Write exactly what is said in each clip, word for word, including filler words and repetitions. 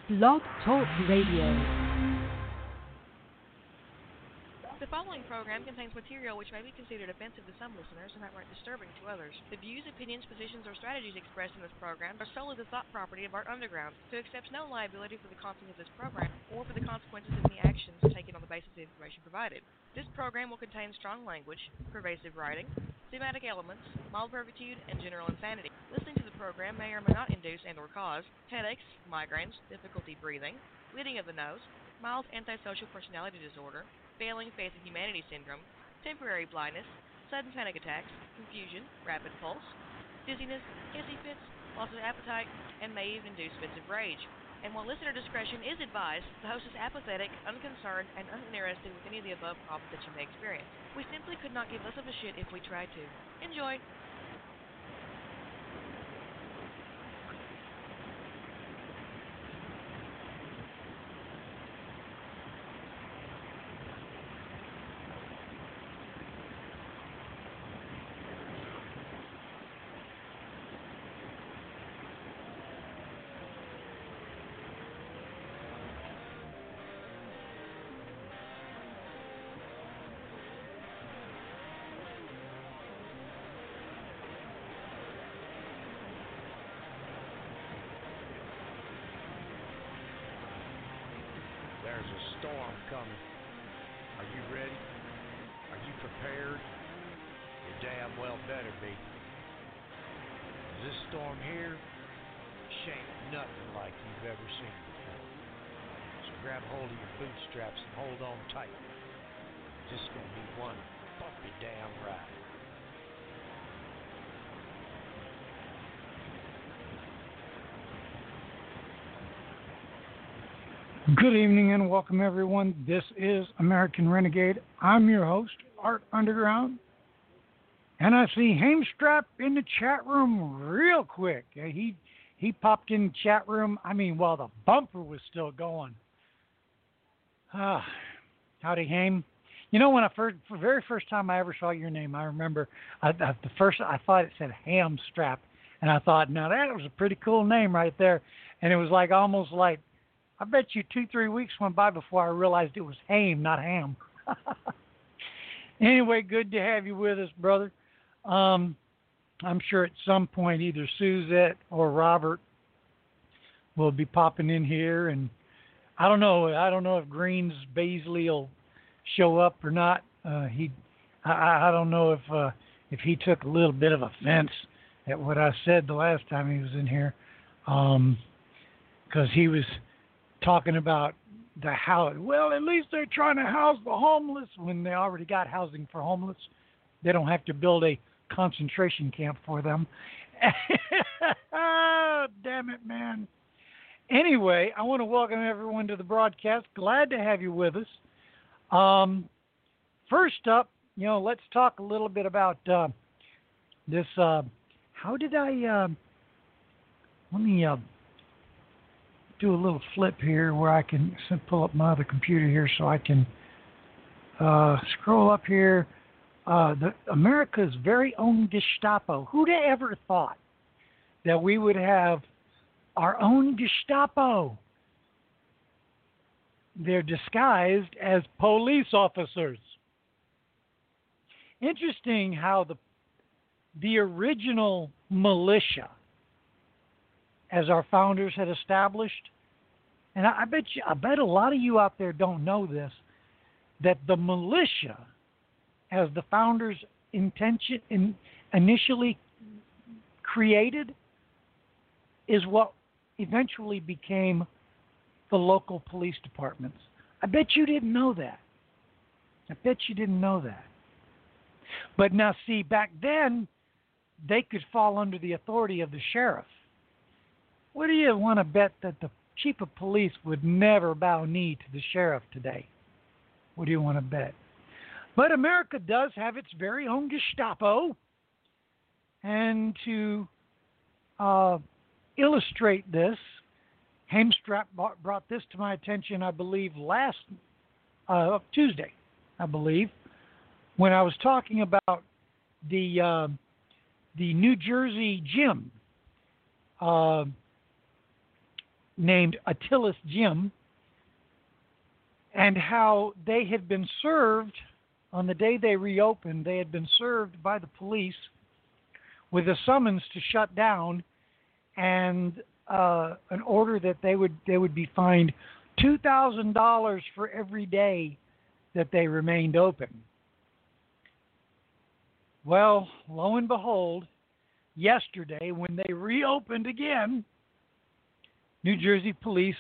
Blog Talk Radio. The following program contains material which may be considered offensive to some listeners and outright disturbing to others. The views, opinions, positions, or strategies expressed in this program are solely the thought property of Art Underground, who accepts no liability for the content of this program or for the consequences of any actions taken on the basis of the information provided. This program will contain strong language, pervasive writing, thematic elements, mild pervitude, and general insanity. Listening to the program may or may not induce and or cause headaches, migraines, difficulty breathing, bleeding of the nose, mild antisocial personality disorder, failing faith in humanity syndrome, temporary blindness, sudden panic attacks, confusion, rapid pulse, dizziness, hissy fits, loss of appetite, and may even induce fits of rage. And while listener discretion is advised, the host is apathetic, unconcerned, and uninterested with any of the above problems that you may experience. We simply could not give less of a shit if we tried to. Enjoy! There's a storm coming. Are you ready? Are you prepared? You damn well better be. 'Cause this storm here, she ain't nothing like you've ever seen before. So grab hold of your bootstraps and hold on tight. This is gonna be one bumpy damn ride. Good evening and welcome, everyone. This is American Renegade. I'm your host, Art Underground. And I see Hamstrap in the chat room real quick. Uh, He he popped in the chat room, I mean, while the bumper was still going. Ah, howdy, Ham. You know, when I first, for the very first time I ever saw your name, I remember I, I, the first, I thought it said Hamstrap. And I thought, now that was a pretty cool name right there. And it was like almost like, I bet you two, three weeks went by before I realized it was Ham, not Ham. Anyway, good to have you with us, brother. Um, I'm sure at some point either Suzette or Robert will be popping in here, and I don't know. I don't know if Greens Baisley will show up or not. Uh, he, I, I don't know if uh, if he took a little bit of offense at what I said the last time he was in here, because um, he was talking about the house. Well, at least they're trying to house the homeless when they already got housing for homeless. They don't have to build a concentration camp for them. Oh, damn it, man. Anyway, I want to welcome everyone to the broadcast. Glad to have you with us. Um, first up, you know, let's talk a little bit about uh, this. Uh, how did I, uh, let me, uh, do a little flip here where I can pull up my other computer here so I can uh, scroll up here. Uh, the America's very own Gestapo. Who'd have ever thought that we would have our own Gestapo? They're disguised as police officers. Interesting how the the original militia, as our founders had established, and I, I bet you, I bet a lot of you out there don't know this, that the militia, as the founders' intention in, initially created, is what eventually became the local police departments. I bet you didn't know that. I bet you didn't know that. But now, see, back then, they could fall under the authority of the sheriff. What do you want to bet that the chief of police would never bow knee to the sheriff today? What do you want to bet? But America does have its very own Gestapo. And to uh, illustrate this, Hamstrap brought this to my attention, I believe, last uh, Tuesday, I believe, when I was talking about the uh, the New Jersey gym. Uh, named Attila's Gym, and how they had been served on the day they reopened. They had been served by the police with a summons to shut down and uh, an order that they would they would be fined two thousand dollars for every day that they remained open. Well, lo and behold, yesterday when they reopened again, New Jersey police,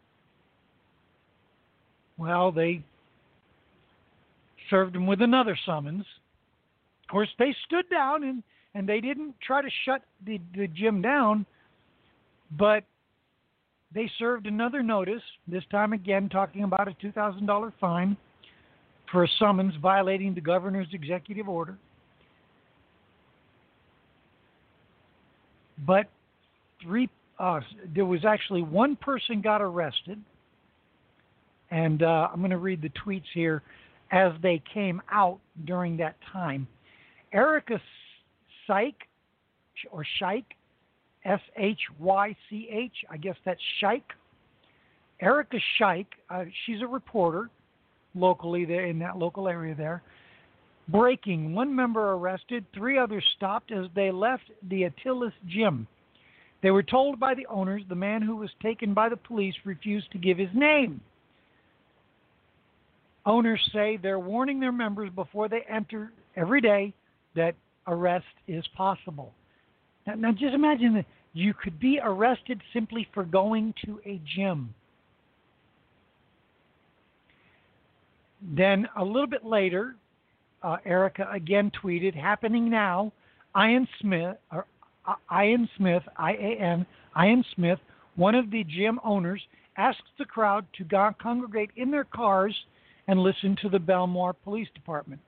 well, they served them with another summons. Of course, they stood down and, and they didn't try to shut the, the gym down, but they served another notice, this time again talking about a two thousand dollars fine for a summons violating the governor's executive order. But three, uh, there was actually one person got arrested, and uh, I'm going to read the tweets here as they came out during that time. Erica Syke, or Shike, S H Y C H, I guess that's Shike. Erica Shike, uh, she's a reporter locally there in that local area there. Breaking, one member arrested, three others stopped as they left the Attila's Gym. They were told by the owners the man who was taken by the police refused to give his name. Owners say they're warning their members before they enter every day that arrest is possible. Now, now just imagine that you could be arrested simply for going to a gym. Then a little bit later, uh, Erica again tweeted, happening now, Ian Smith, or uh, Ian Smith, I A N, Ian Smith, one of the gym owners, asks the crowd to go- congregate in their cars and listen to the Belmar Police Department.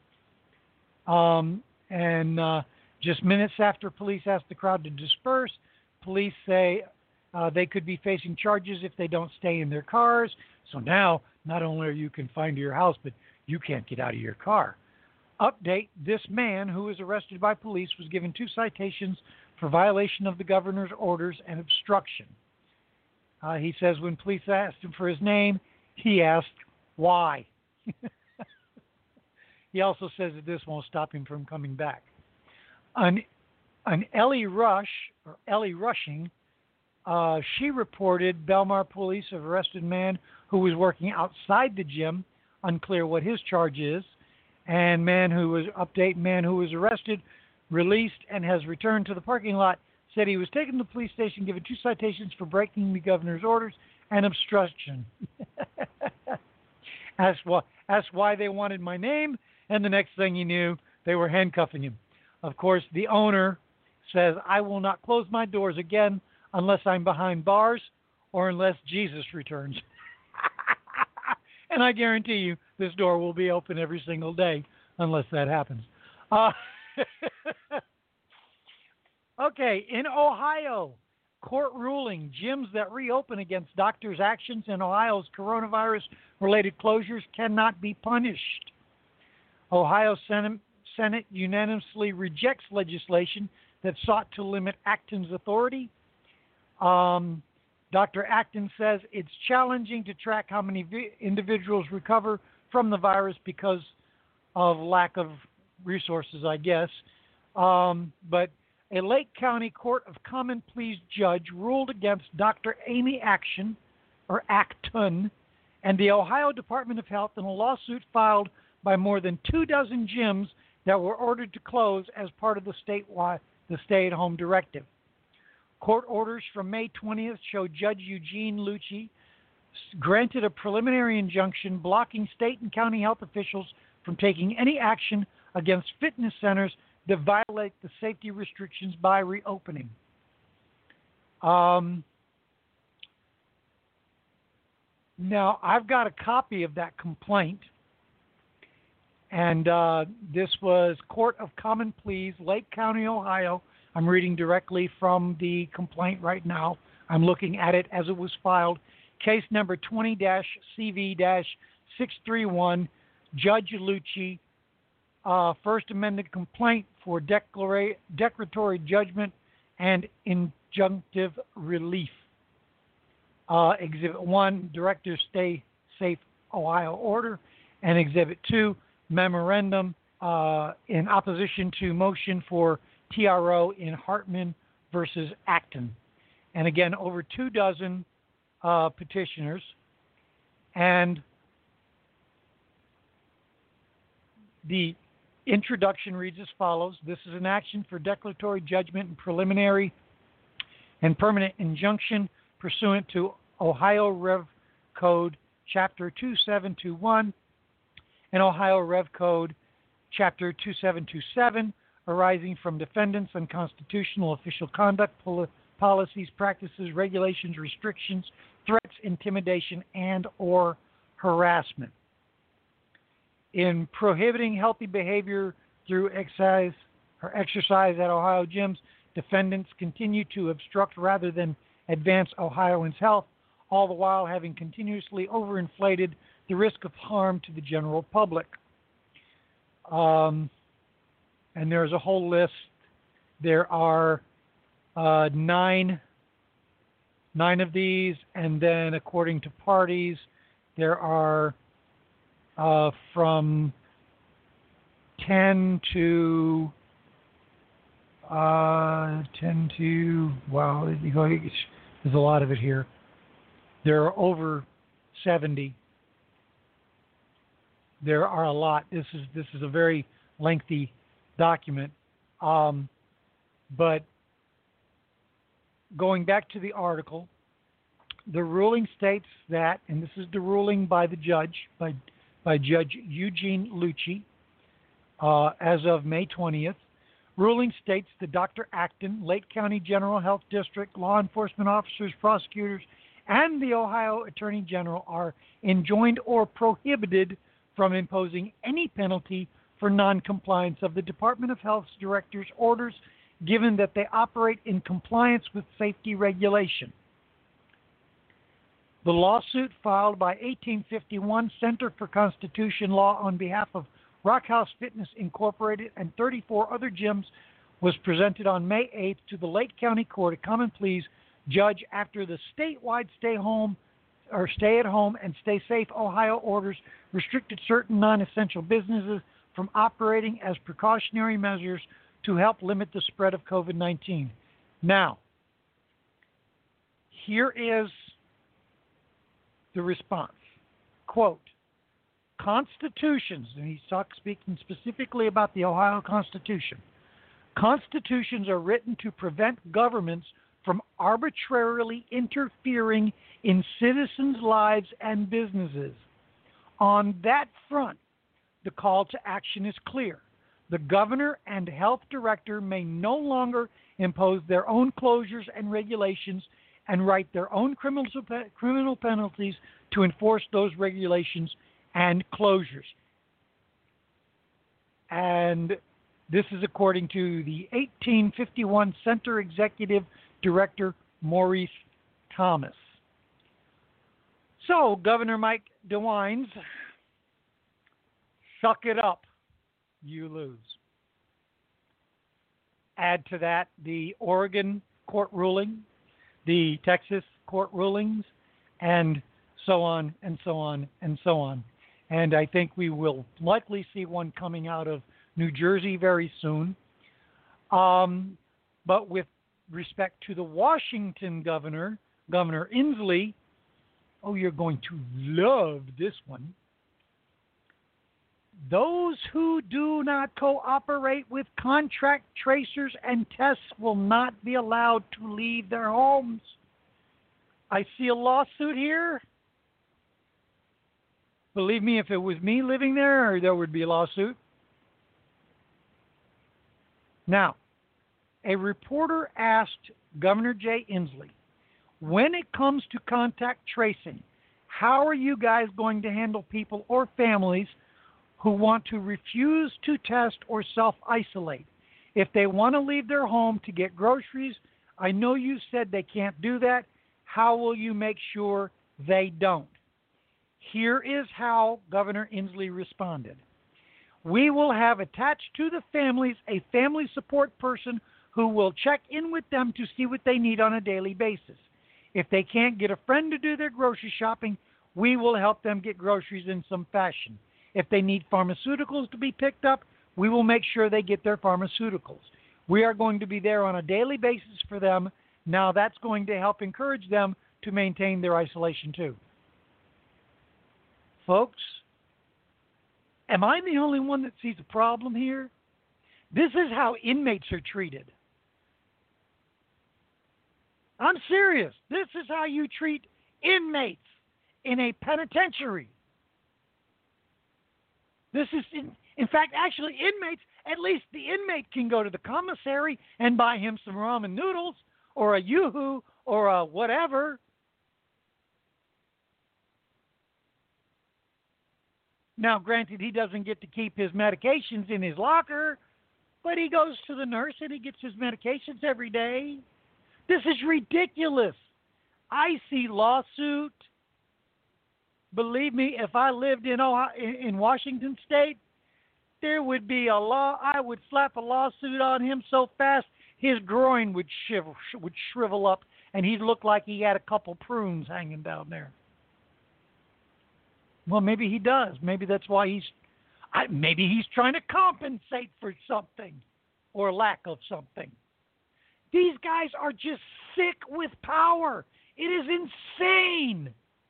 Um, and uh, just minutes after police ask the crowd to disperse, police say uh, they could be facing charges if they don't stay in their cars. So now, not only are you confined to your house, but you can't get out of your car. Update, this man who was arrested by police was given two citations for violation of the governor's orders and obstruction. Uh, he says when police asked him for his name, he asked why. He also says that this won't stop him from coming back. An, an Ellie Rush, or Ellie Rushing, uh, she reported Belmar police have arrested a man who was working outside the gym, unclear what his charge is, and man who was, update, man who was arrested, released, and has returned to the parking lot, said he was taken to the police station, given two citations for breaking the governor's orders and obstruction. Asked why, asked why they wanted my name, and the next thing he knew, they were handcuffing him. Of course, the owner says, I will not close my doors again unless I'm behind bars or unless Jesus returns. And I guarantee you this door will be open every single day unless that happens. Uh, okay, in Ohio, court ruling, gyms that reopen against doctors' actions in Ohio's coronavirus-related closures cannot be punished. Ohio Senate, Senate unanimously rejects legislation that sought to limit Acton's authority. Um, Doctor Acton says it's challenging to track how many vi- individuals recover from the virus because of lack of resources, I guess. Um, but a Lake County Court of Common Pleas judge ruled against Doctor Amy Action, or Acton, and the Ohio Department of Health in a lawsuit filed by more than two dozen gyms that were ordered to close as part of the statewide the stay-at-home directive. Court orders from May twentieth show Judge Eugene Lucci granted a preliminary injunction blocking state and county health officials from taking any action against fitness centers that violate the safety restrictions by reopening. Um, now, I've got a copy of that complaint, and uh, this was Court of Common Pleas, Lake County, Ohio. I'm reading directly from the complaint right now. I'm looking at it as it was filed. Case number twenty C V six three one, Judge Lucci, uh, First Amendment complaint for declara- declaratory judgment and injunctive relief. Uh, Exhibit one, Director Stay Safe Ohio Order, and Exhibit two, Memorandum uh, in opposition to motion for T R O in Hartman versus Acton. And again, over two dozen uh, petitioners. And the introduction reads as follows. This is an action for declaratory judgment and preliminary and permanent injunction pursuant to Ohio Rev Code Chapter two seven two one and Ohio Rev Code Chapter two seven two seven, arising from defendants' unconstitutional official conduct, pol- policies, practices, regulations, restrictions, threats, intimidation, and or harassment. In prohibiting healthy behavior through exercise or exercise at Ohio gyms, defendants continue to obstruct rather than advance Ohioans' health, all the while having continuously overinflated the risk of harm to the general public. Um, and there's a whole list. There are uh, nine, nine of these, and then according to parties, there are uh, from ten to uh, ten to wow, you go, there's a lot of it here. There are over seventy. There are a lot. This is this is a very lengthy document. Um, but going back to the article, the ruling states that, and this is the ruling by the judge, by by Judge Eugene Lucci, uh, as of May twentieth. Ruling states that Doctor Acton, Lake County General Health District, law enforcement officers, prosecutors, and the Ohio Attorney General are enjoined or prohibited from imposing any penalty for noncompliance of the Department of Health's director's orders, given that they operate in compliance with safety regulation. The lawsuit filed by eighteen fifty-one Center for Constitution Law on behalf of Rock House Fitness Incorporated and thirty-four other gyms was presented on May eighth to the Lake County Court of Common Pleas judge after the statewide stay home or stay at home and stay safe Ohio orders restricted certain non-essential businesses from operating as precautionary measures to help limit the spread of COVID nineteen. Now, here is the response. Quote, constitutions, and he's talk, speaking specifically about the Ohio Constitution, constitutions are written to prevent governments from arbitrarily interfering in citizens' lives and businesses. On that front, the call to action is clear. The governor and health director may no longer impose their own closures and regulations and write their own criminal, criminal penalties to enforce those regulations and closures. And this is according to the eighteen fifty-one Center Executive Director Maurice Thomas. So, Governor Mike DeWines, suck it up, you lose. Add to that the Oregon court ruling, the Texas court rulings, and so on and so on and so on. And I think we will likely see one coming out of New Jersey very soon. Um, but with respect to the Washington governor, Governor Inslee, oh, you're going to love this one. Those who do not cooperate with contract tracers and tests will not be allowed to leave their homes. I see a lawsuit here. Believe me, if it was me living there, there would be a lawsuit. Now, a reporter asked Governor Jay Inslee, when it comes to contact tracing, how are you guys going to handle people or families who want to refuse to test or self-isolate? If they want to leave their home to get groceries, I know you said they can't do that. How will you make sure they don't? Here is how Governor Inslee responded. We will have attached to the families a family support person who will check in with them to see what they need on a daily basis. If they can't get a friend to do their grocery shopping, we will help them get groceries in some fashion. If they need pharmaceuticals to be picked up, we will make sure they get their pharmaceuticals. We are going to be there on a daily basis for them. Now that's going to help encourage them to maintain their isolation too. Folks, am I the only one that sees a problem here? This is how inmates are treated. I'm serious. This is how you treat inmates in a penitentiary. This is, in, in fact, actually, inmates, at least the inmate can go to the commissary and buy him some ramen noodles or a yoo-hoo or a whatever. Now, granted, he doesn't get to keep his medications in his locker, but he goes to the nurse and he gets his medications every day. This is ridiculous. I see lawsuit. Believe me, if I lived in Ohio, in Washington State, there would be a law. I would slap a lawsuit on him so fast his groin would shiver, would shrivel up, and he'd look like he had a couple prunes hanging down there. Well, maybe he does. Maybe that's why he's. I, maybe he's trying to compensate for something, or lack of something. These guys are just sick with power. It is insane.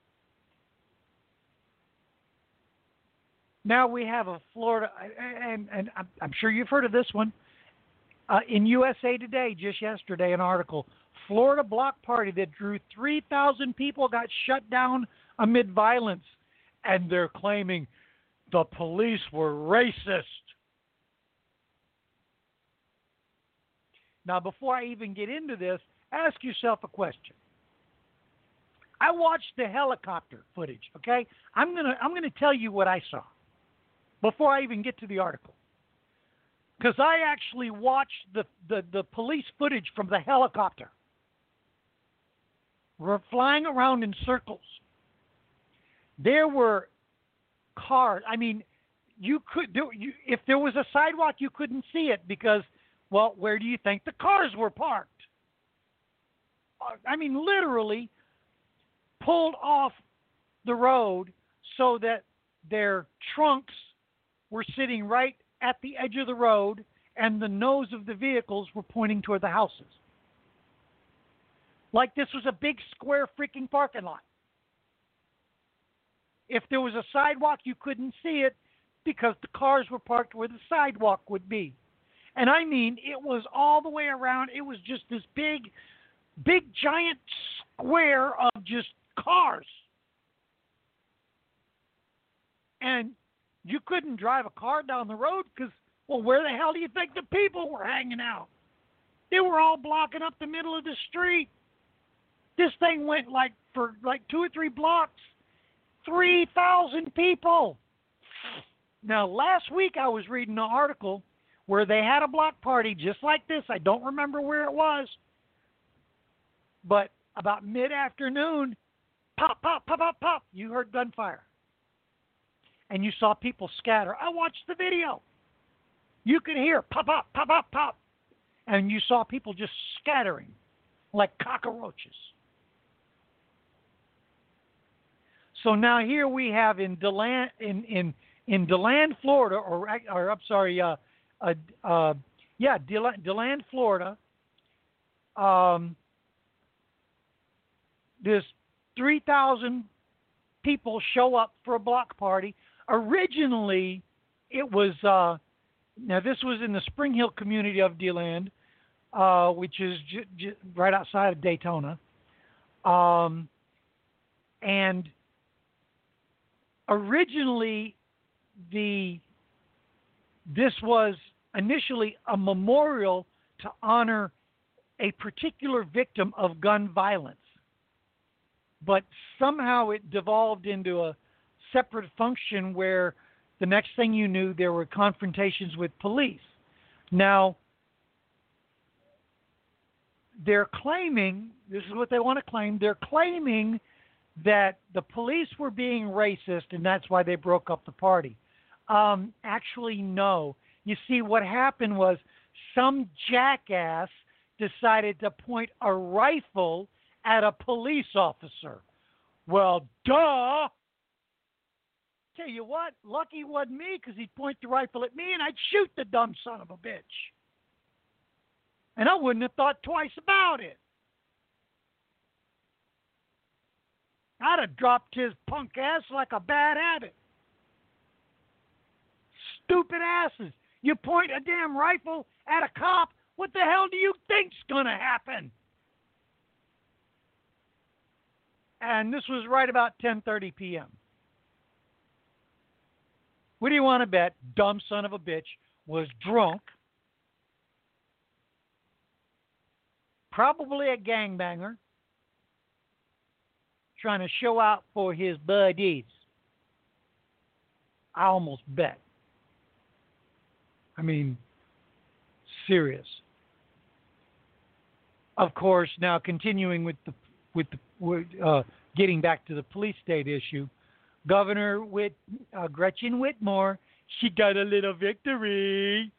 Now we have a Florida, and, and I'm sure you've heard of this one. Uh, in U S A Today, just yesterday, an article, Florida block party that drew three thousand people got shut down amid violence, and they're claiming the police were racist. Now, before I even get into this, ask yourself a question. I watched the helicopter footage, okay? I'm gonna I'm gonna tell you what I saw before I even get to the article. Because I actually watched the, the, the police footage from the helicopter. We're flying around in circles. There were cars. I mean, you could do you, if there was a sidewalk, you couldn't see it because, well, where do you think the cars were parked? I mean, literally pulled off the road so that their trunks were sitting right at the edge of the road and the nose of the vehicles were pointing toward the houses. Like this was a big square freaking parking lot. If there was a sidewalk, you couldn't see it because the cars were parked where the sidewalk would be. And I mean, it was all the way around. It was just this big, big, giant square of just cars. And you couldn't drive a car down the road because, well, where the hell do you think the people were hanging out? They were all blocking up the middle of the street. This thing went like for like two or three blocks. three thousand people. Now, last week I was reading an article where they had a block party just like this. I don't remember where it was. But about mid-afternoon, pop, pop, pop, pop, pop, you heard gunfire. And you saw people scatter. I watched the video. You could hear pop, pop, pop, pop, pop. And you saw people just scattering like cockroaches. So now here we have in DeLand, in in in DeLand, Florida, or or I'm sorry, uh, uh, uh yeah, DeLand, DeLand, Florida. Um, this three thousand people show up for a block party. Originally, it was uh, now this was in the Spring Hill community of DeLand, uh, which is j- j- right outside of Daytona, um, and originally, the this was initially a memorial to honor a particular victim of gun violence. But somehow it devolved into a separate function where the next thing you knew, there were confrontations with police. Now, they're claiming, this is what they want to claim, they're claiming that the police were being racist and that's why they broke up the party. Um, actually, no. You see, what happened was some jackass decided to point a rifle at a police officer. Well, duh. Tell you what, lucky it wasn't me because he'd point the rifle at me and I'd shoot the dumb son of a bitch. And I wouldn't have thought twice about it. I'd have dropped his punk ass like a bad habit. Stupid asses. You point a damn rifle at a cop, what the hell do you think's going to happen? And this was right about ten thirty p.m. What do you want to bet? Dumb son of a bitch was drunk, probably a gangbanger, trying to show out for his buddies. I almost bet. I mean, serious. Of course, now continuing with the with the with, uh, getting back to the police state issue, Governor Whit, uh, Gretchen Whitmer, she got a little victory.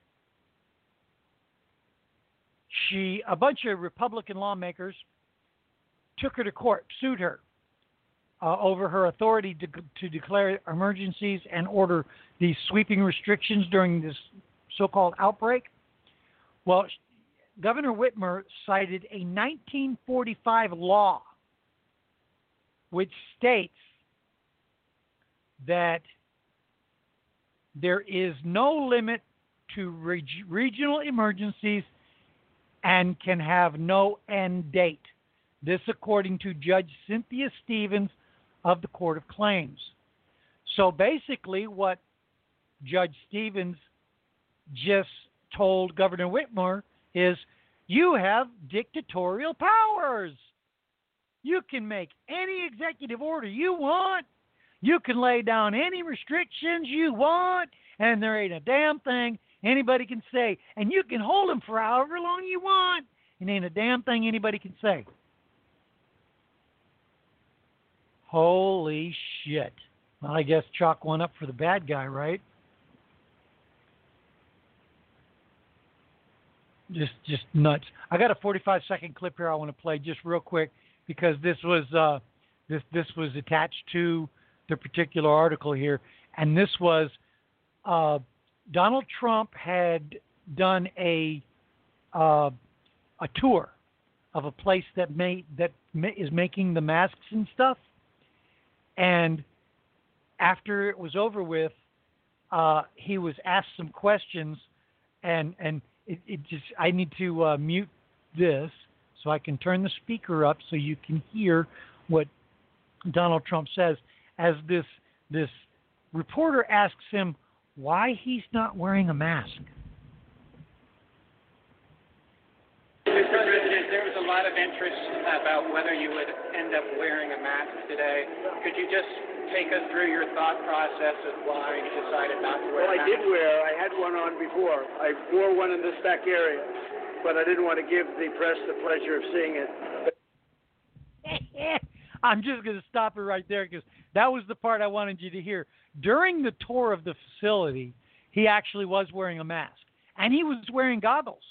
She, a bunch of Republican lawmakers took her to court, sued her uh, over her authority to, to declare emergencies and order these sweeping restrictions during this so-called outbreak. Well, Governor Whitmer cited a nineteen forty-five law which states that there is no limit to reg- regional emergencies and can have no end date. This according to Judge Cynthia Stevens of the Court of Claims. So basically what Judge Stevens just told Governor Whitmer is, you have dictatorial powers. You can make any executive order you want. You can lay down any restrictions you want, and there ain't a damn thing anybody can say. And you can hold them for however long you want, and ain't a damn thing anybody can say. Holy shit. Well, I guess chalk one up for the bad guy, right? Just just nuts. I got a forty-five second clip here I want to play just real quick because this was uh, this this was attached to the particular article here, and this was uh, Donald Trump had done a uh, a tour of a place that made that ma- is making the masks and stuff, and after it was over with, uh, he was asked some questions, and and it, it just I need to uh, mute this so I can turn the speaker up so you can hear what Donald Trump says as this this reporter asks him why he's not wearing a mask. Mister President, there was a lot of interest about whether you would end up wearing a mask today. Could you just take us through your thought process of why you decided not to wear well, a mask? Well, I did wear. I had one on before. I wore one in this back area, but I didn't want to give the press the pleasure of seeing it. I'm just going to stop it right there because that was the part I wanted you to hear. During the tour of the facility, he actually was wearing a mask, and he was wearing goggles.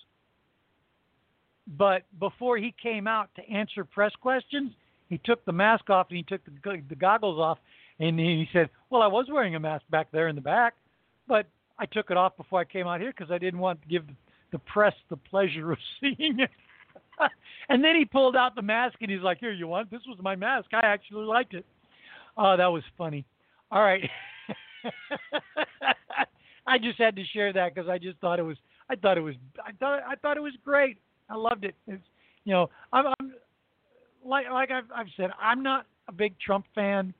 But before he came out to answer press questions, he took the mask off and he took the, the goggles off, and he said, well, I was wearing a mask back there in the back, but I took it off before I came out here because I didn't want to give the, the press the pleasure of seeing it. And then he pulled out the mask and he's like, here, you want? This was my mask. I actually liked it. Oh, that was funny. All right. I just had to share that because I just thought it was, I thought it was, I thought, I thought it was great. I loved it. It's, you know, I'm, I'm like, like I've, I've said, I'm not a big Trump fan,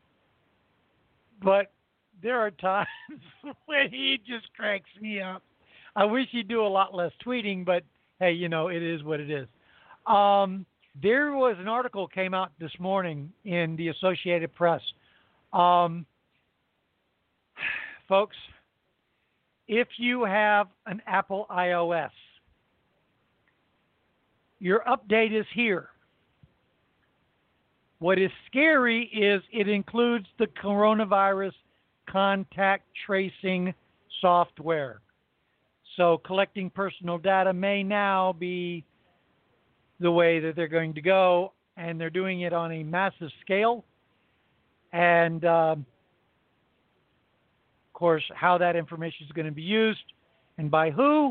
but there are times when he just cracks me up. I wish he'd do a lot less tweeting, but hey, you know, it is what it is. Um, there was an article came out this morning in the Associated Press. Um, folks, if you have an Apple iOS, your update is here. What is scary is it includes the coronavirus contact tracing software. So collecting personal data may now be the way that they're going to go. and they're doing it on a massive scale. And, um, of course, how that information is going to be used and by who,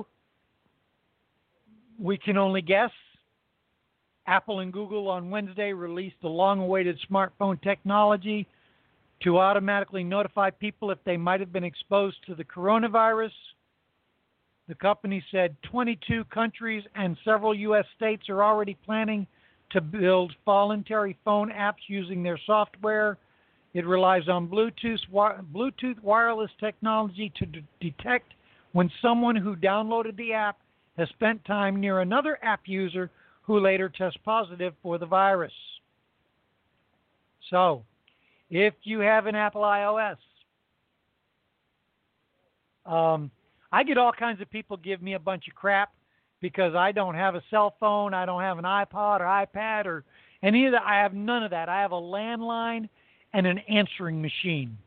we can only guess. Apple and Google on Wednesday released the long-awaited smartphone technology to automatically notify people if they might have been exposed to the coronavirus. The company said twenty-two countries and several U S states are already planning to build voluntary phone apps using their software. It relies on Bluetooth, wi- Bluetooth wireless technology to d- detect when someone who downloaded the app has spent time near another app user who later tests positive for the virus. So, if you have an Apple iOS, um, I get all kinds of people give me a bunch of crap because I don't have a cell phone, I don't have an iPod or iPad or any of that. I have none of that. I have a landline and an answering machine.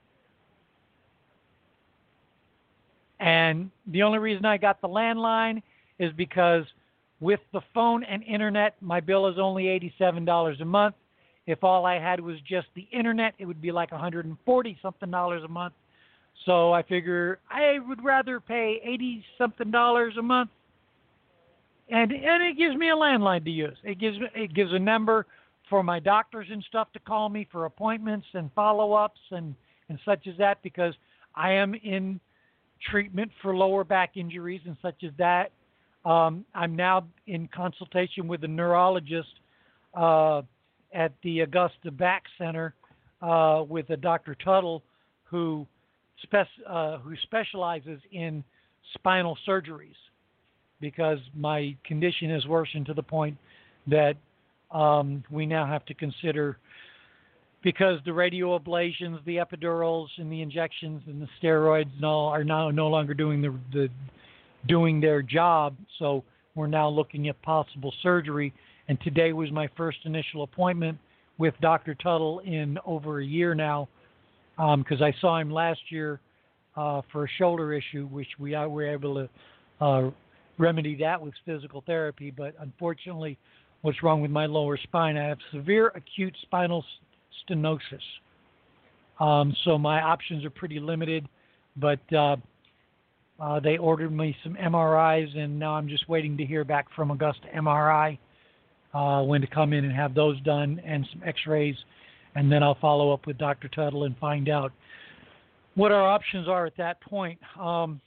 And the only reason I got the landline is because with the phone and internet, my bill is only eighty-seven dollars a month. If all I had was just the internet, it would be like one hundred forty something dollars a month. So I figure I would rather pay eighty something dollars a month, and and it gives me a landline to use. It gives it gives a number for my doctors and stuff to call me for appointments and follow-ups and and such as that, because I am in treatment for lower back injuries and such as that. Um, I'm now in consultation with a neurologist uh, at the Augusta Back Center uh, with a Doctor Tuttle who spec- uh, who specializes in spinal surgeries, because my condition has worsened to the point that um, we now have to consider, because the radio ablations, the epidurals, and the injections and the steroids and all are now no longer doing the, the doing their job. So we're now looking at possible surgery. And today was my first initial appointment with Doctor Tuttle in over a year now, because um, I saw him last year uh, for a shoulder issue, which we uh, were able to uh, remedy that with physical therapy. But unfortunately, what's wrong with my lower spine? I have severe acute spinal stenosis. Um, so my options are pretty limited, but uh, uh, they ordered me some M R Is, and now I'm just waiting to hear back from Augusta M R I uh, when to come in and have those done, and some x-rays, and then I'll follow up with Doctor Tuttle and find out what our options are at that point. Um,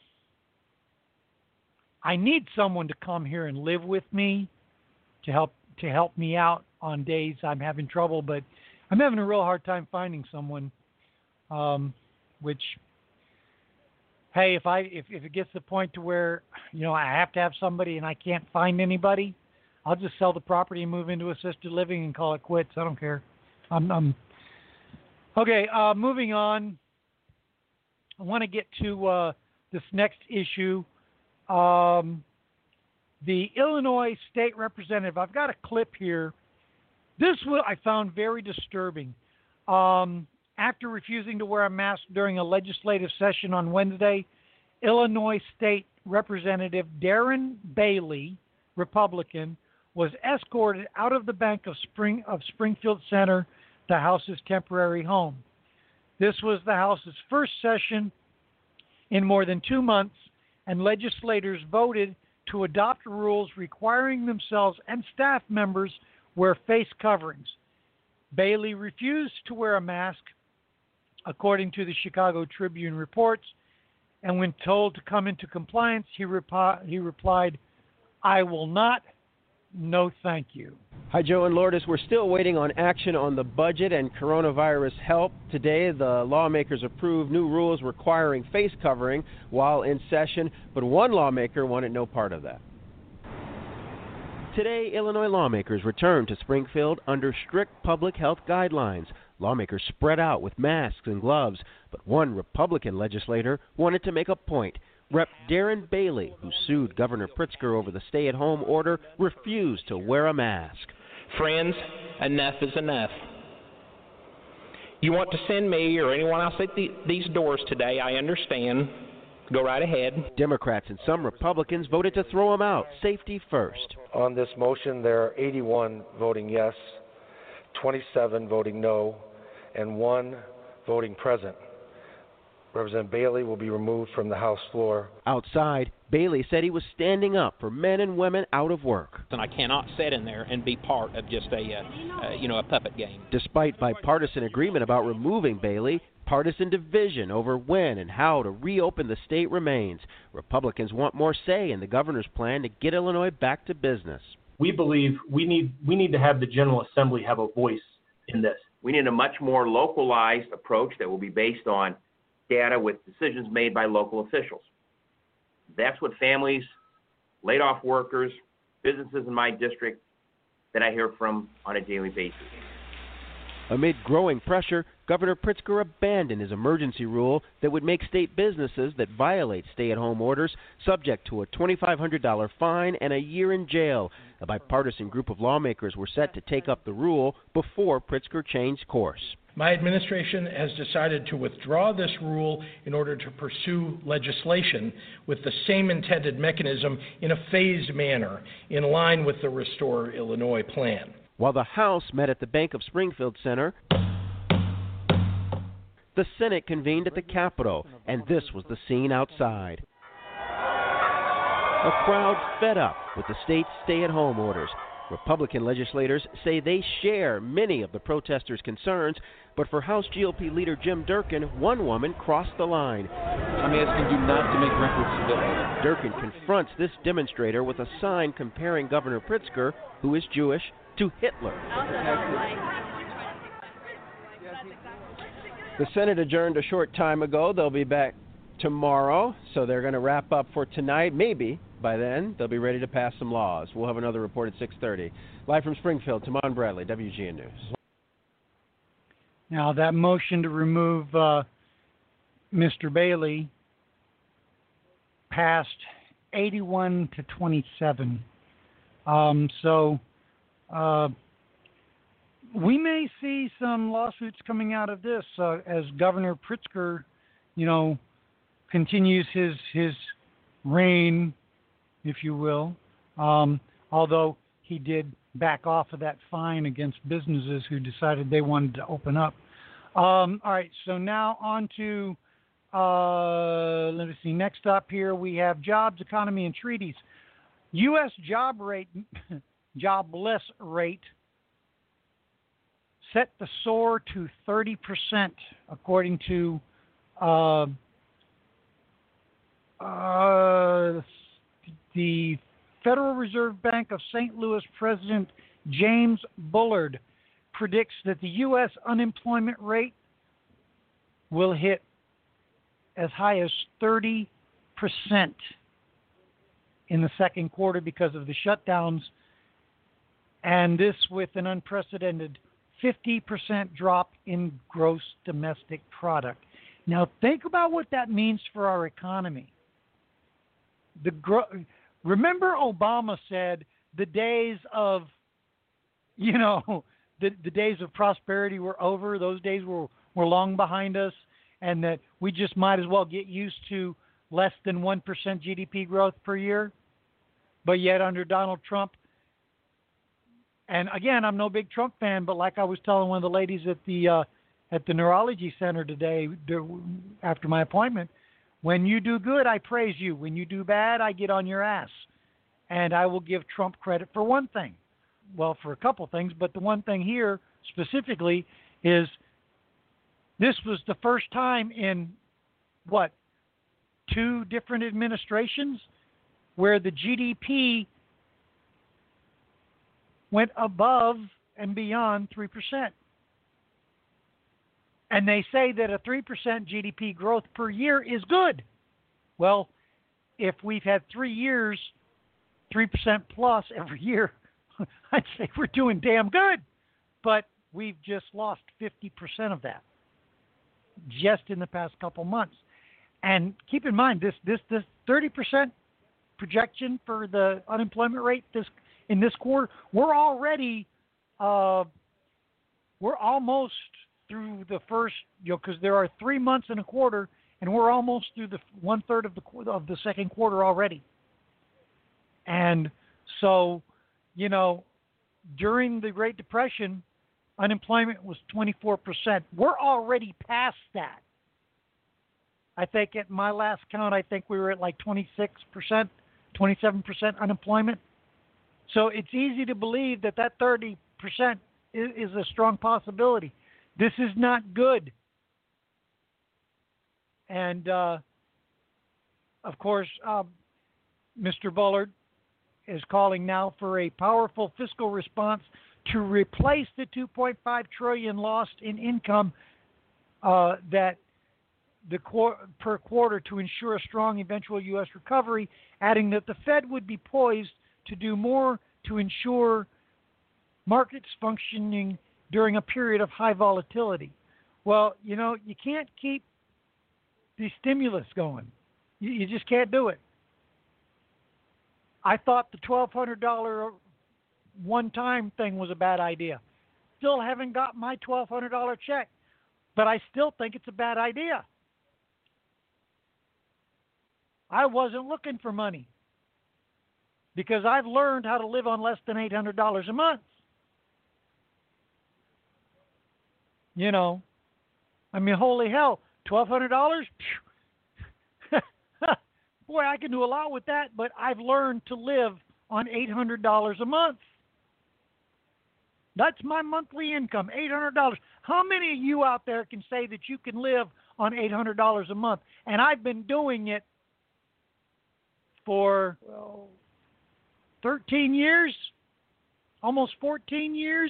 I need someone to come here and live with me to help to help me out on days I'm having trouble, but I'm having a real hard time finding someone, um, which, hey, if I if, if it gets to the point to where, you know, I have to have somebody and I can't find anybody, I'll just sell the property and move into assisted living and call it quits. I don't care. I'm, I'm okay. Uh, moving on. I want to get to uh, this next issue. Um, the Illinois State Representative. I've got a clip here. This one I found very disturbing. Um, after refusing to wear a mask during a legislative session on Wednesday, Illinois State Representative Darren Bailey, Republican, was escorted out of the bank of Spring of Springfield Center, the House's temporary home. This was the House's first session in more than two months, and legislators voted to adopt rules requiring themselves and staff members wear face coverings. Bailey refused to wear a mask, according to the Chicago Tribune reports, and when told to come into compliance, he, repi- he replied, "I will not. No, thank you." Hi, Joe and Lourdes. We're still waiting on action on the budget and coronavirus help. Today, the lawmakers approved new rules requiring face covering while in session, but one lawmaker wanted no part of that. Today, Illinois lawmakers returned to Springfield under strict public health guidelines. Lawmakers spread out with masks and gloves, but one Republican legislator wanted to make a point. Representative Darren Bailey, who sued Governor Pritzker over the stay-at-home order, refused to wear a mask. Friends, enough is enough. You want to send me or anyone else at the, these doors today, I understand. Go right ahead. Democrats and some Republicans voted to throw him out. Safety first. On this motion, there are eighty-one voting yes, twenty-seven voting no, and one voting present. Representative Bailey will be removed from the House floor. Outside, Bailey said he was standing up for men and women out of work. And I cannot sit in there and be part of just a, uh, uh, you know, a puppet game. Despite bipartisan agreement about removing Bailey, partisan division over when and how to reopen the state remains. Republicans want more say in the governor's plan to get Illinois back to business. We believe we need we need to have the General Assembly have a voice in this. We need a much more localized approach that will be based on data with decisions made by local officials. That's what families, laid off workers, businesses in my district that I hear from on a daily basis. Amid growing pressure, Governor Pritzker abandoned his emergency rule that would make state businesses that violate stay-at-home orders subject to a twenty-five hundred dollars fine and a year in jail. A bipartisan group of lawmakers were set to take up the rule before Pritzker changed course. My administration has decided to withdraw this rule in order to pursue legislation with the same intended mechanism in a phased manner, in line with the Restore Illinois plan. While the House met at the Bank of Springfield Center, the Senate convened at the Capitol, and this was the scene outside. A crowd fed up with the state's stay-at-home orders. Republican legislators say they share many of the protesters' concerns, but for House G O P leader Jim Durkin, one woman crossed the line. I'm asking you not to make reference to that. Durkin confronts this demonstrator with a sign comparing Governor Pritzker, who is Jewish, to Hitler. The Senate adjourned a short time ago. They'll be back tomorrow, so they're going to wrap up for tonight. Maybe by then they'll be ready to pass some laws. We'll have another report at six thirty. Live from Springfield, Tamon Bradley, W G N News. Now, that motion to remove uh, Mister Bailey passed eighty-one to twenty-seven. Um, so uh, we may see some lawsuits coming out of this uh, as Governor Pritzker, you know, continues his his reign, if you will, um, although he did back off of that fine against businesses who decided they wanted to open up. Um, all right, so now on to, uh, let me see, next up here we have jobs, economy, and treaties. U S job rate, jobless rate set to soar to thirty percent, according to uh, uh, the Federal Reserve Bank of Saint Louis President James Bullard predicts that the U S unemployment rate will hit as high as thirty percent in the second quarter because of the shutdowns, and this with an unprecedented fifty percent drop in gross domestic product. Now think about what that means for our economy. The gro- Remember Obama said the days of, you know, the, the days of prosperity were over. Those days were, were long behind us, and that we just might as well get used to less than one percent G D P growth per year. But yet under Donald Trump, and again, I'm no big Trump fan, but like I was telling one of the ladies at the uh, at the neurology center today after my appointment, when you do good, I praise you. When you do bad, I get on your ass. And I will give Trump credit for one thing. Well, for a couple things, but the one thing here specifically is this was the first time in, what, two different administrations where the G D P went above and beyond three percent. And they say that a three percent G D P growth per year is good. Well, if we've had three years, three percent plus every year, I'd say we're doing damn good. But we've just lost fifty percent of that just in the past couple months. And keep in mind, this this this thirty percent projection for the unemployment rate this in this quarter, we're already, uh, we're almost through the first, you know, because there are three months in a quarter, and we're almost through the one third of the of the second quarter already. And so, you know, during the Great Depression, unemployment was twenty-four percent. We're already past that. I think at my last count, I think we were at like twenty-six percent, twenty-seven percent unemployment. So it's easy to believe that that thirty percent is, is a strong possibility. This is not good. And, uh, of course, uh, Mister Bullard is calling now for a powerful fiscal response to replace the two point five trillion dollars lost in income uh, that the qu- per quarter to ensure a strong eventual U S recovery, adding that the Fed would be poised to do more to ensure markets functioning during a period of high volatility. Well, you know, you can't keep the stimulus going. You, you just can't do it. I thought the twelve hundred dollars one-time thing was a bad idea. Still haven't got my twelve hundred dollars check, but I still think it's a bad idea. I wasn't looking for money because I've learned how to live on less than eight hundred dollars a month. You know, I mean, holy hell, twelve hundred dollars? Boy, I can do a lot with that, but I've learned to live on eight hundred dollars a month. That's my monthly income, eight hundred dollars. How many of you out there can say that you can live on eight hundred dollars a month? And I've been doing it for well, thirteen years, almost fourteen years.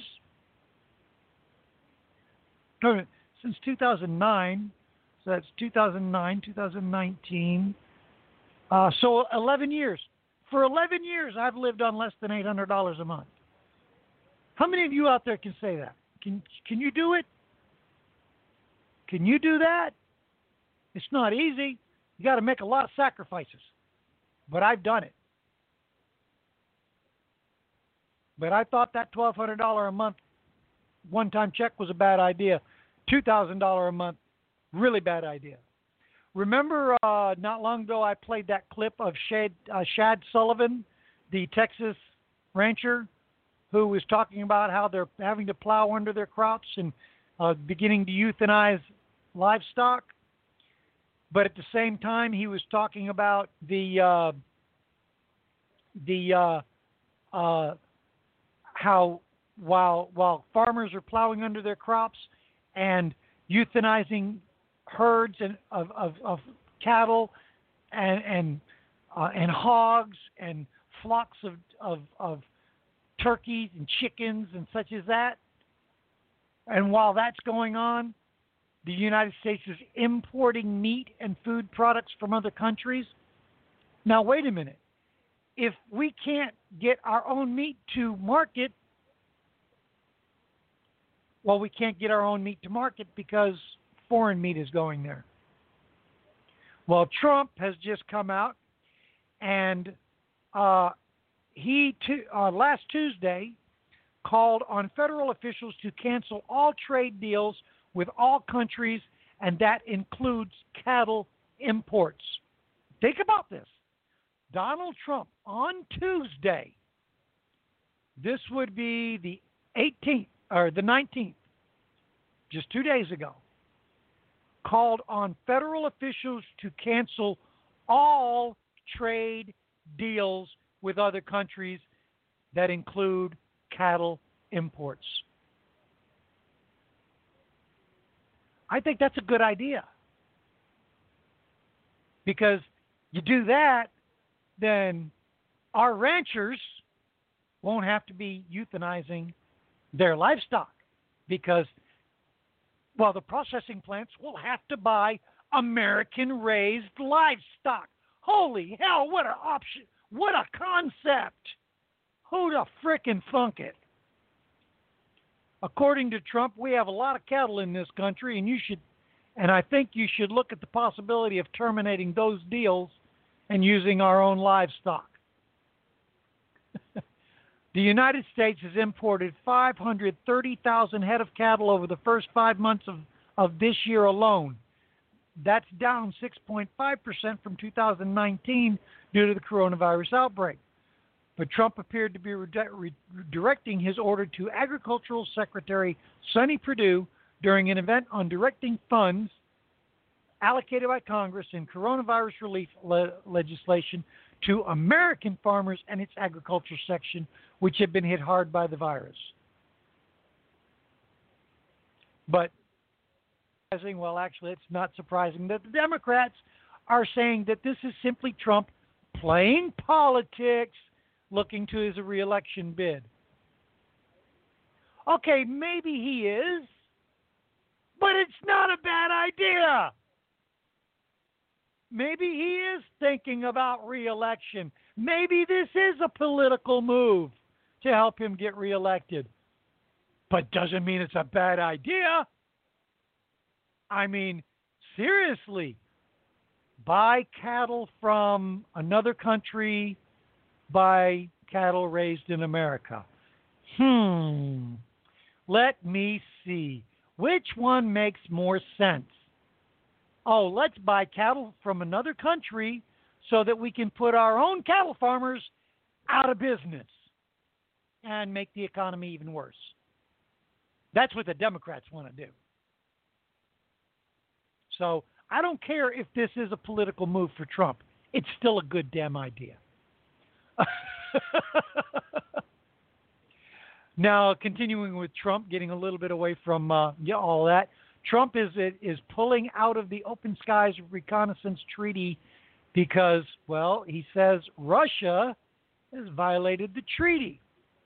Since two thousand nine, so that's two thousand nine, two thousand nineteen. Uh, so eleven years. For eleven years, I've lived on less than eight hundred dollars a month. How many of you out there can say that? Can can you do it? Can you do that? It's not easy. You got to make a lot of sacrifices. But I've done it. But I thought that twelve hundred dollars a month one-time check was a bad idea. two thousand dollars a month, really bad idea. Remember uh, not long ago I played that clip of Shad, uh, Shad Sullivan, the Texas rancher, who was talking about how they're having to plow under their crops and uh, beginning to euthanize livestock. But at the same time, he was talking about the uh, the uh, uh, how while while farmers are plowing under their crops and euthanizing herds and of, of, of cattle and and uh, and hogs and flocks of, of of turkeys and chickens and such as that. And while that's going on, the United States is importing meat and food products from other countries. Now, wait a minute. If we can't get our own meat to market, well, we can't get our own meat to market because foreign meat is going there. Well, Trump has just come out and uh, he, t- uh, last Tuesday, called on federal officials to cancel all trade deals with all countries, and that includes cattle imports. Think about this. Donald Trump on Tuesday, this would be the eighteenth or the nineteenth, just two days ago, called on federal officials to cancel all trade deals with other countries that include cattle imports. I think that's a good idea. Because you do that, then our ranchers won't have to be euthanizing their livestock. Because, well, the processing plants will have to buy American-raised livestock. Holy hell, what an option. What a concept. Who'd have frickin' thunk it? According to Trump, we have a lot of cattle in this country, and you should, and I think you should look at the possibility of terminating those deals and using our own livestock. The United States has imported five hundred thirty thousand head of cattle over the first five months of, of this year alone. That's down six point five percent from two thousand nineteen due to the coronavirus outbreak. but Trump appeared to be redirecting his order to Agricultural Secretary Sonny Perdue during an event on directing funds allocated by Congress in coronavirus relief le- legislation to American farmers and its agriculture section, which have been hit hard by the virus. But, well, actually, it's not surprising that the Democrats are saying that this is simply Trump playing politics, looking to his reelection bid. Okay, maybe he is, but it's not a bad idea. Maybe he is thinking about reelection. Maybe this is a political move to help him get reelected. But doesn't mean it's a bad idea. I mean, seriously, buy cattle from another country, buy cattle raised in America. Hmm. Let me see. Which one makes more sense? Oh, let's buy cattle from another country so that we can put our own cattle farmers out of business and make the economy even worse. That's what the Democrats want to do. So I don't care if this is a political move for Trump. It's still a good damn idea. Now, continuing with Trump, getting a little bit away from uh, yeah, all that, Trump is is pulling out of the Open Skies Reconnaissance Treaty because, well, he says Russia has violated the treaty.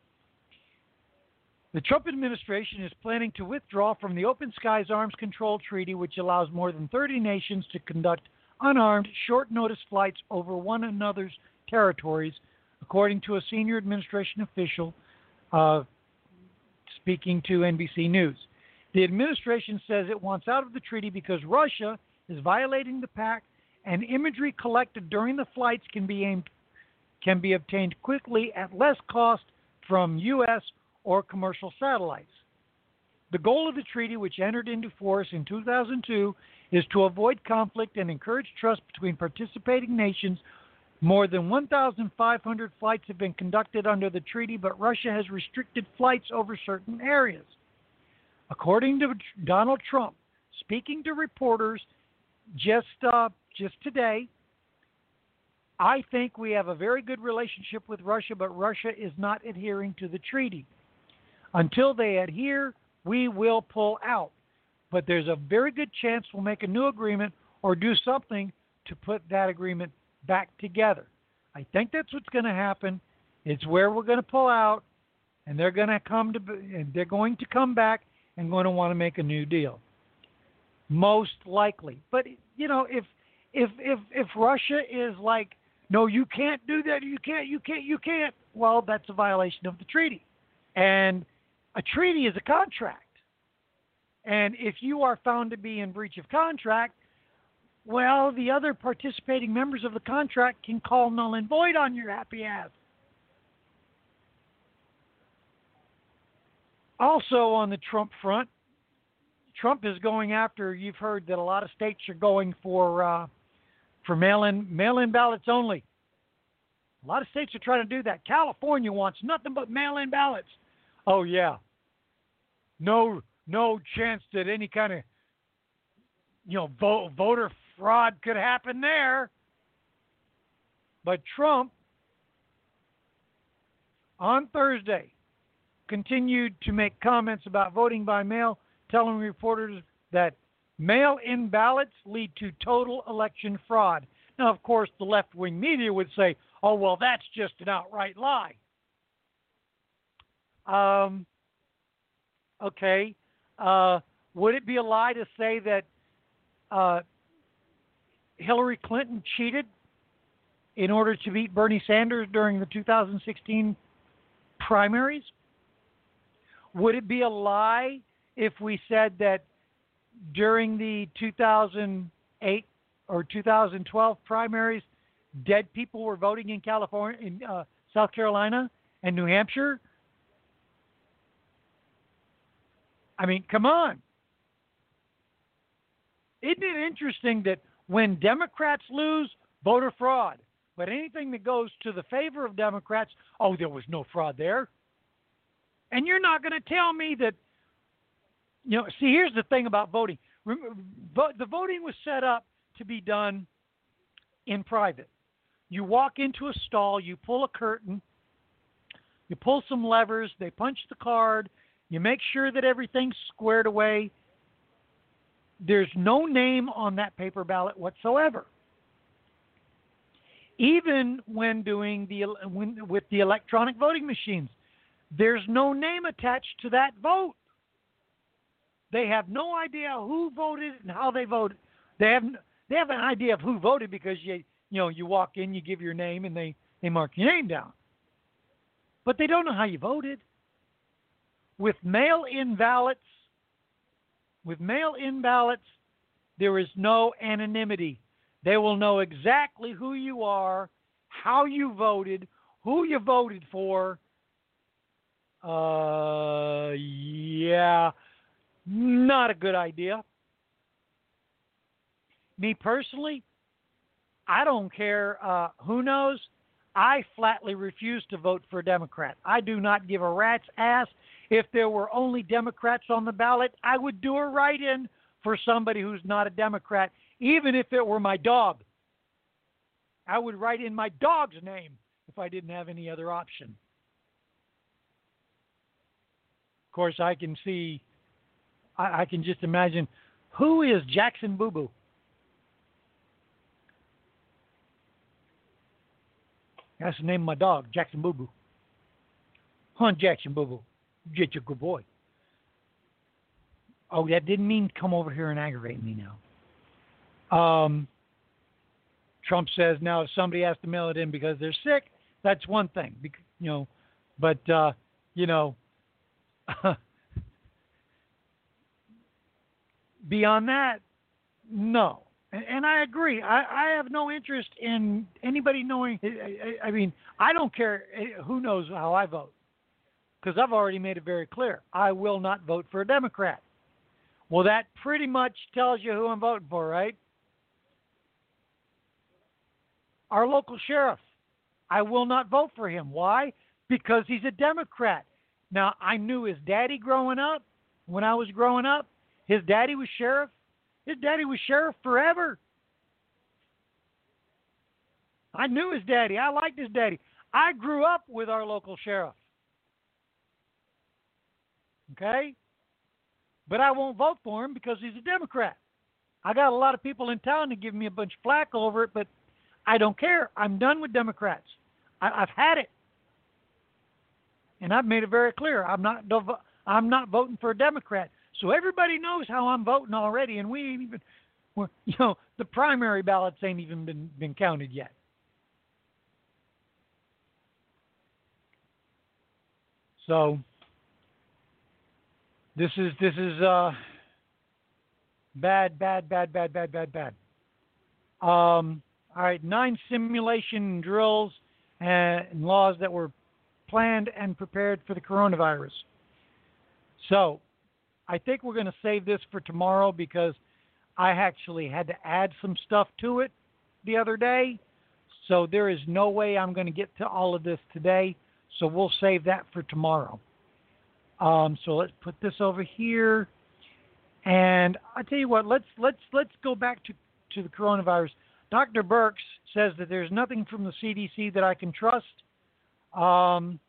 The Trump administration is planning to withdraw from the Open Skies Arms Control Treaty, which allows more than thirty nations to conduct unarmed, short-notice flights over one another's territories, according to a senior administration official uh, speaking to N B C News. The administration says it wants out of the treaty because Russia is violating the pact, and imagery collected during the flights can be aimed, can be obtained quickly at less cost from U S or commercial satellites. The goal of the treaty, which entered into force in two thousand two, is to avoid conflict and encourage trust between participating nations. More than one thousand five hundred flights have been conducted under the treaty, but Russia has restricted flights over certain areas. According to Donald Trump, speaking to reporters just uh, just today, I think we have a very good relationship with Russia, but Russia is not adhering to the treaty. Until they adhere, we will pull out. But there's a very good chance we'll make a new agreement or do something to put that agreement back together. I think that's what's going to happen. It's where we're going to pull out, and they're going to come to, and they're going to come back and going to want to make a new deal. Most likely. But you know, if if if if Russia is like, no, you can't do that, you can't, you can't, you can't, well, that's a violation of the treaty. And a treaty is a contract. And if you are found to be in breach of contract, well, the other participating members of the contract can call null and void on your happy ass. Also on the Trump front, Trump is going after, you've heard that a lot of states are going for uh, for mail-in mail-in ballots only. A lot of states are trying to do that. California wants nothing but mail-in ballots. Oh, yeah. No no chance that any kind of, you know, vote, voter fraud could happen there. But Trump, on Thursday, continued to make comments about voting by mail, telling reporters that mail-in ballots lead to total election fraud. Now, of course, the left-wing media would say, oh, well, that's just an outright lie. Um, okay. Uh, would it be a lie to say that uh, Hillary Clinton cheated in order to beat Bernie Sanders during the two thousand sixteen primaries? Would it be a lie if we said that during the two thousand eight or two thousand twelve primaries, dead people were voting in California, in uh, South Carolina and New Hampshire? I mean, come on. Isn't it interesting that when Democrats lose, voter fraud. But anything that goes to the favor of Democrats, oh, there was no fraud there. And you're not going to tell me that, you know, see, here's the thing about voting. The voting was set up to be done in private. You walk into a stall, you pull a curtain, you pull some levers, they punch the card, you make sure that everything's squared away. There's no name on that paper ballot whatsoever. Even when doing the when, with the electronic voting machines, there's no name attached to that vote. They have no idea who voted and how they voted. They have they have an idea of who voted because you you know you walk in, you give your name, and they, they mark your name down. But they don't know how you voted. With mail-in ballots, with mail-in ballots, there is no anonymity. They will know exactly who you are, how you voted, who you voted for. Uh, yeah, not a good idea. Me personally, I don't care uh, who knows. I flatly refuse to vote for a Democrat. I do not give a rat's ass. If there were only Democrats on the ballot, I would do a write-in for somebody who's not a Democrat, even if it were my dog. I would write in my dog's name if I didn't have any other option. Of course, I can see, I, I can just imagine, who is Jackson Boo Boo? That's the name of my dog, Jackson Boo Boo. Huh, Jackson Boo Boo. Get your good boy. Oh, that didn't mean come over here and aggravate me now. Um, Trump says now if somebody has to mail it in because they're sick, that's one thing. You know, but, uh, you know, beyond that, no. And, and I agree. I, I have no interest in anybody knowing. I, I mean, I don't care who knows how I vote because I've already made it very clear. I will not vote for a Democrat. Well, that pretty much tells you who I'm voting for, right? Our local sheriff. I will not vote for him. Why? Because he's a Democrat. Now, I knew his daddy growing up. When I was growing up, his daddy was sheriff. His daddy was sheriff forever. I knew his daddy. I liked his daddy. I grew up with our local sheriff. Okay? But I won't vote for him because he's a Democrat. I got a lot of people in town that give me a bunch of flack over it, but I don't care. I'm done with Democrats. I, I've had it. And I've made it very clear. I'm not I'm not voting for a Democrat. So everybody knows how I'm voting already, and we ain't even, well, you know, the primary ballots ain't even been, been counted yet. So this is this is uh, bad, bad, bad, bad, bad, bad, bad. Um, all right, nine simulation drills and laws that were planned and prepared for the coronavirus. So I think we're going to save this for tomorrow because I actually had to add some stuff to it the other day. So there is no way I'm going to get to all of this today. So we'll save that for tomorrow. Um, so let's put this over here. And I tell you what, let's let's let's go back to, to the coronavirus. Doctor Birx says that there's nothing from the C D C that I can trust. Um,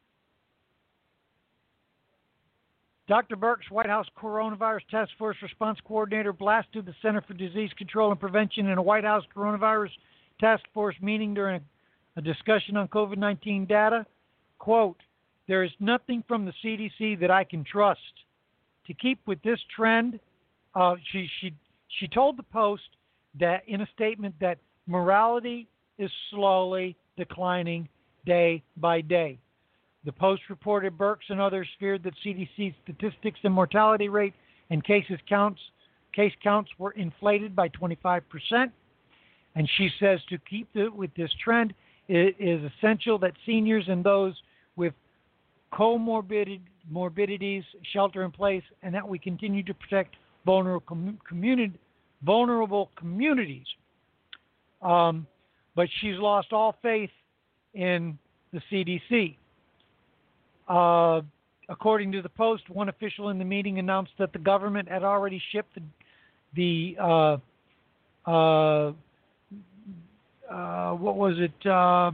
Doctor Birx, White House Coronavirus Task Force Response Coordinator, blasted the Center for Disease Control and Prevention in a White House Coronavirus Task Force meeting during a, a discussion on COVID nineteen data. Quote, there is nothing from the C D C that I can trust. To keep with this trend, uh, she, she, she told the Post that in a statement that morality is slowly declining day by day. The Post reported Birx and others feared that C D C statistics and mortality rate and cases counts, case counts were inflated by twenty-five percent. And she says to keep the, with this trend, it is essential that seniors and those with comorbid morbidities shelter in place and that we continue to protect vulnerable, community, vulnerable communities. Um, but she's lost all faith in the C D C. Uh, according to the Post, one official in the meeting announced that the government had already shipped the, the uh, uh, uh, what was it? Uh,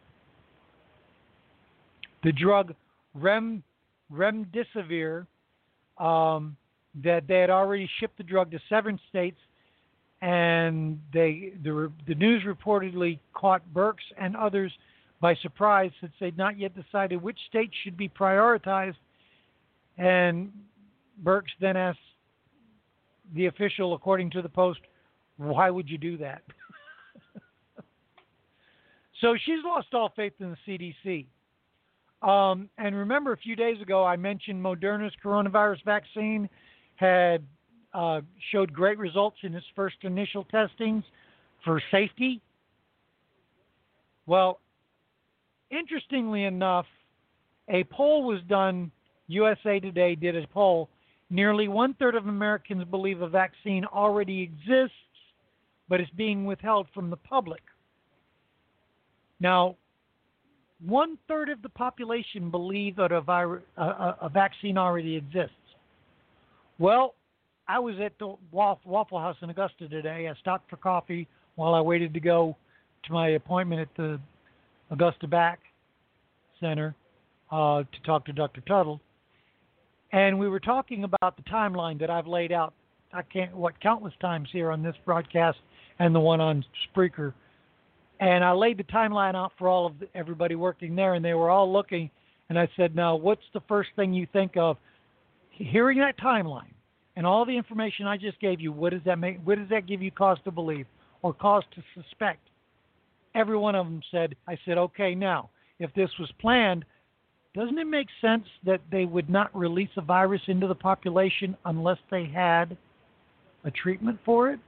the drug Rem, Remdesivir, um, that they had already shipped the drug to seven states, and they the, the news reportedly caught Birx and others by surprise since they'd not yet decided which states should be prioritized. And Birx then asked the official, according to the Post, why would you do that? So she's lost all faith in the C D C. Um, and remember, a few days ago, I mentioned Moderna's coronavirus vaccine had uh, showed great results in its first initial testings for safety. Well, interestingly enough, a poll was done. U S A Today did a poll. Nearly one-third of Americans believe a vaccine already exists, but is being withheld from the public. Now, one-third of the population believe that a, virus, a, a vaccine already exists. Well, I was at the Waffle House in Augusta today. I stopped for coffee while I waited to go to my appointment at the Augusta Back Center uh, to talk to Doctor Tuttle. And we were talking about the timeline that I've laid out, I can't, what, countless times here on this broadcast and the one on Spreaker. And I laid the timeline out for all of the, everybody working there, and they were all looking. And I said, now, what's the first thing you think of hearing that timeline and all the information I just gave you? What does that make? What does that give you cause to believe or cause to suspect? Every one of them said, I said, okay, now, if this was planned, doesn't it make sense that they would not release a virus into the population unless they had a treatment for it?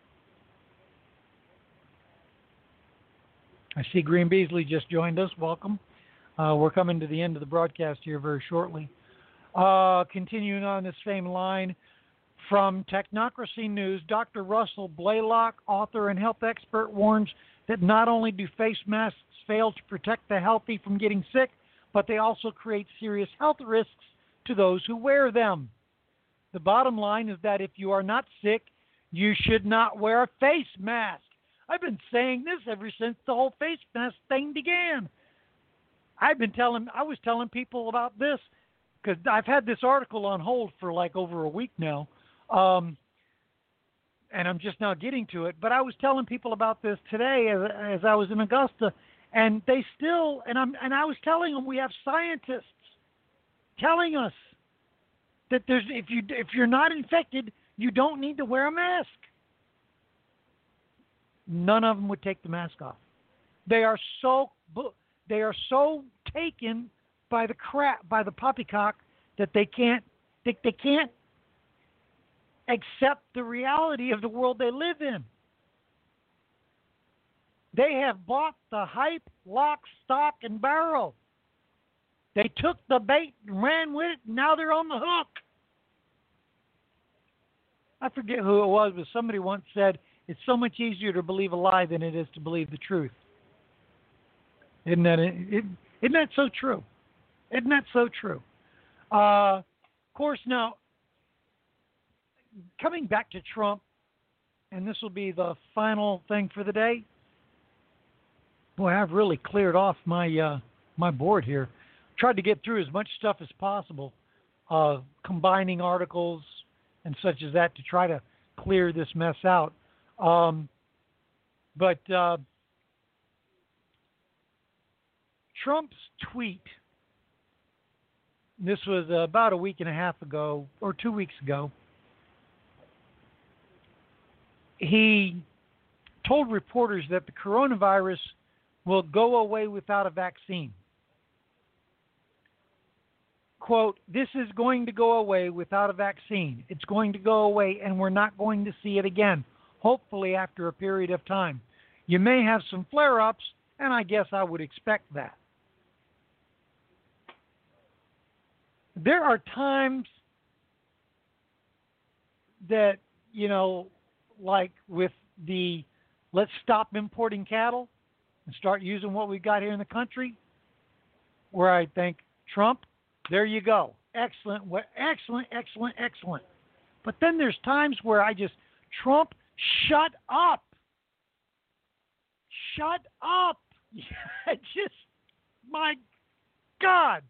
I see Green Beasley just joined us. Welcome. Uh, we're coming to the end of the broadcast here very shortly. Uh, continuing on this same line, from Technocracy News, Doctor Russell Blaylock, author and health expert, warns that not only do face masks fail to protect the healthy from getting sick, but they also create serious health risks to those who wear them. The bottom line is that if you are not sick, you should not wear a face mask. I've been saying this ever since the whole face mask thing began. I've been telling, I was telling people about this because I've had this article on hold for like over a week now, um, and I'm just now getting to it. But I was telling people about this today as, as I was in Augusta, and they still, and I'm, and I was telling them we have scientists telling us that there's, if you if you're not infected, you don't need to wear a mask. None of them would take the mask off. They are so they are so taken by the crap by the poppycock that they can't they, they can't accept the reality of the world they live in. They have bought the hype, lock, stock, and barrel. They took the bait and ran with it, and now they're on the hook. I forget who it was, but somebody once said, it's so much easier to believe a lie than it is to believe the truth. Isn't that, it, isn't that so true? Isn't that so true? Uh, of course, now, coming back to Trump, and this will be the final thing for the day. Boy, I've really cleared off my uh, my board here. Tried to get through as much stuff as possible, uh, combining articles and such as that to try to clear this mess out. Um, but uh, Trump's tweet, this was uh, about a week and a half ago, or two weeks ago, he told reporters that the coronavirus will go away without a vaccine. Quote, this is going to go away without a vaccine. It's going to go away and we're not going to see it again, hopefully after a period of time. You may have some flare-ups, and I guess I would expect that. There are times that, you know, like with the let's stop importing cattle, and start using what we've got here in the country, where I think, Trump, there you go. Excellent, excellent, excellent, excellent. But then there's times where I just, Trump, shut up. Shut up. Just, my God.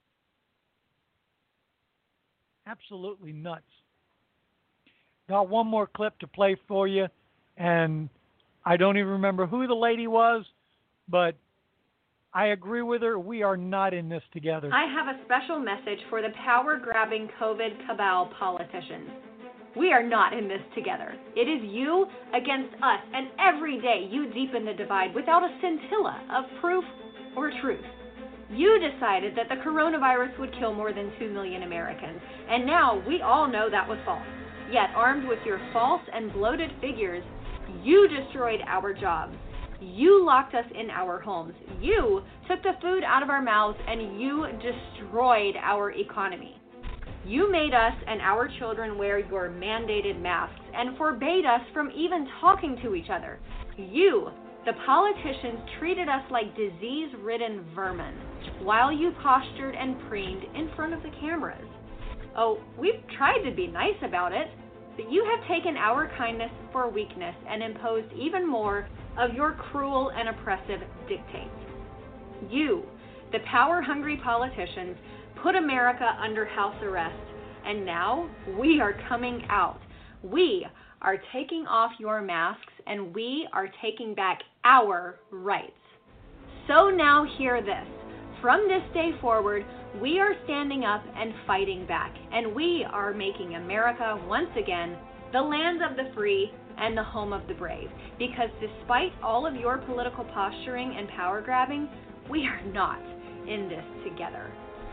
Absolutely nuts. Got one more clip to play for you, and I don't even remember who the lady was, but I agree with her. We are not in this together. I have a special message for the power-grabbing COVID cabal politicians. We are not in this together. It is you against us, and every day you deepen the divide without a scintilla of proof or truth. You decided that the coronavirus would kill more than two million Americans, and now we all know that was false. Yet, armed with your false and bloated figures, you destroyed our jobs. You locked us in our homes. You took the food out of our mouths, and you destroyed our economy. You made us and our children wear your mandated masks and forbade us from even talking to each other. You, the politicians, treated us like disease-ridden vermin while you postured and preened in front of the cameras. Oh, we've tried to be nice about it, but you have taken our kindness for weakness and imposed even more of your cruel and oppressive dictates. You, the power-hungry politicians, put America under house arrest, and now we are coming out. We are taking off your masks, and we are taking back our rights. So now hear this. From this day forward, we are standing up and fighting back, and we are making America once again the land of the free and the home of the brave. Because despite all of your political posturing and power grabbing, we are not in this together.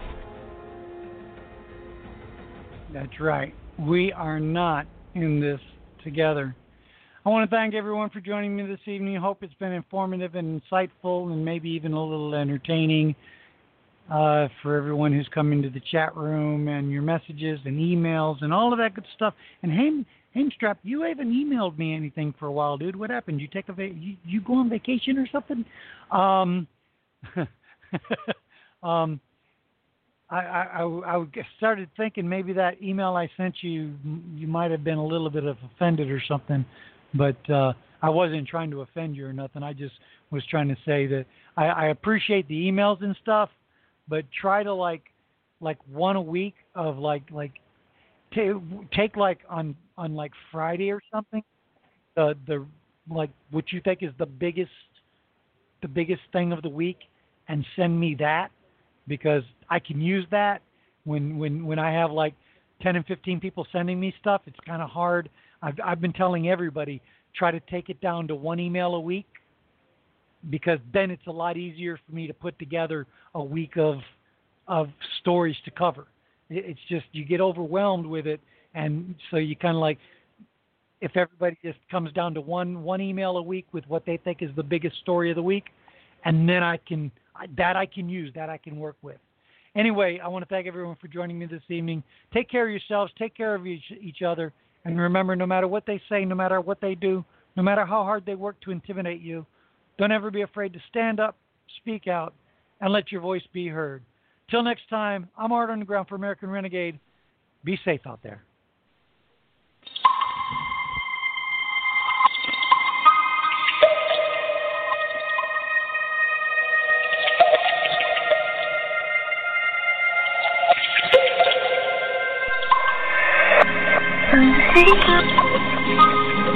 That's right. We are not in this together. I want to thank everyone for joining me this evening. I hope it's been informative and insightful and maybe even a little entertaining uh, for everyone who's come into the chat room and your messages and emails and all of that good stuff. And Haim, Haimstrap, you haven't emailed me anything for a while, dude. What happened? You take a va- you, you go on vacation or something? Um, um, I, I, I, I started thinking maybe that email I sent you, you might have been a little bit of offended or something, but uh, I wasn't trying to offend you or nothing. I just was trying to say that I, I appreciate the emails and stuff, but try to like, like one a week of like, like t- take like on, on like Friday or something, the, the, like what you think is the biggest, the biggest thing of the week, and send me that, because I can use that when, when, when I have like ten and fifteen people sending me stuff. It's kind of hard. I've, I've been telling everybody, try to take it down to one email a week, because then it's a lot easier for me to put together a week of, of stories to cover. It's just, you get overwhelmed with it. And so you kind of like, if everybody just comes down to one, one email a week with what they think is the biggest story of the week, and then I can, that I can use, that I can work with. Anyway, I want to thank everyone for joining me this evening. Take care of yourselves. Take care of each, each other. And remember, no matter what they say, no matter what they do, no matter how hard they work to intimidate you, don't ever be afraid to stand up, speak out, and let your voice be heard. Till next time, I'm Art Underground for American Renegade. Be safe out there.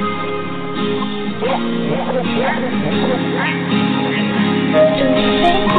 Thank you.